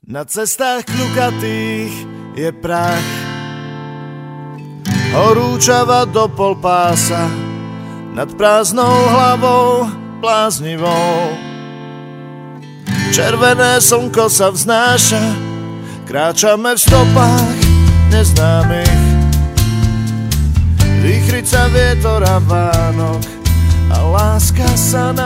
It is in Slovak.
Na cestách kľukatých je prach, horúčava do polpása, nad prázdnou hlavou bláznivou. Červené slnko sa vznáša, kráčame v stopách neznámych. Výchrica vietora Vánok a láska sa nám